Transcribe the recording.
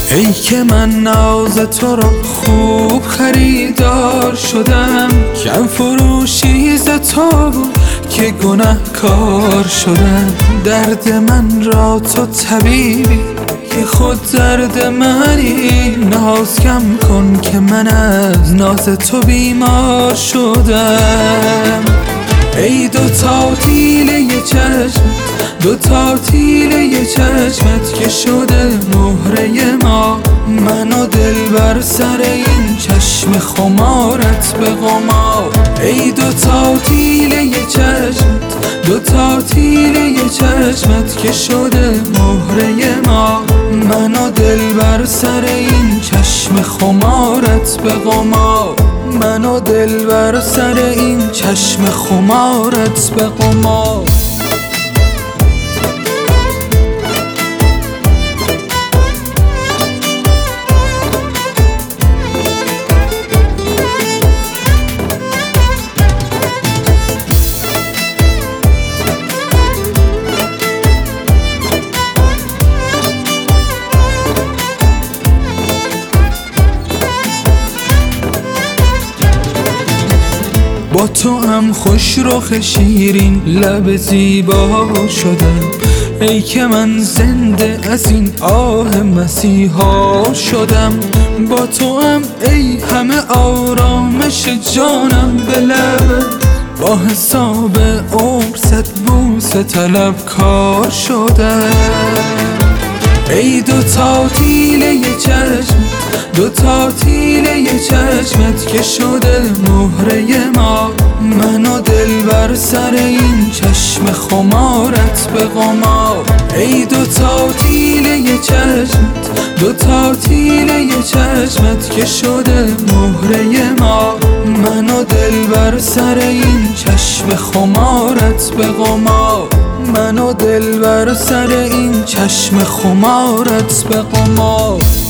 ای که من ناز تو را خوب خریدار شدم، کم فروشی ز تو بود که گنهکار شدم. درد من را تو طبیبی که خود درد منی، ناز کم کن که من از ناز تو بیمار شدم. ای دوتا تیله چشمت، دوتا تیله چشمت که شده مهره ما، من و دل بر سر این چشم خمارت به قمار. ای دوتا تیله چشمت، دوتا تیله چشمت که شده مهره ما، من و دل بر سر این چشم خمارت به قمار، من و دل بر سر این چشم خمارت به قمار. با تو هم خوش رخ شیرین لب زیبا شدم، ای که من زنده از این آه مسیحا شدم. با تو هم ای همه آرامش جانم به لب، با حساب عمر صد بوسه طلبکار شدم. ای دوتا تیله چشمت، دوتا تیله چشمت که شده مهره ما، من و دل بر سر این چشم خمارت به قمار. ای دوتا تیله چشمت، دوتا تیله چشمت که شده مهره ما، من و دل بر سر این چشم خمارت به قمار، من و دل بر سر این چشم خمارت به قمار.